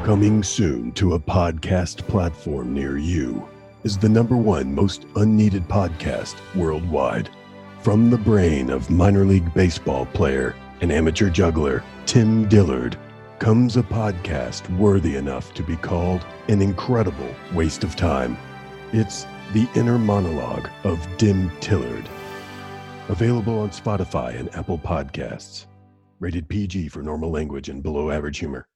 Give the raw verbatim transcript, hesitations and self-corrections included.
Coming soon to a podcast platform near you is the number one most unneeded podcast worldwide. From the brain of minor league baseball player and amateur juggler Tim Dillard comes a podcast worthy enough to be called an incredible waste of time. It's The Inner Monologue of Dim Tillard. Available on Spotify and Apple Podcasts. Rated P G for normal language and below average humor.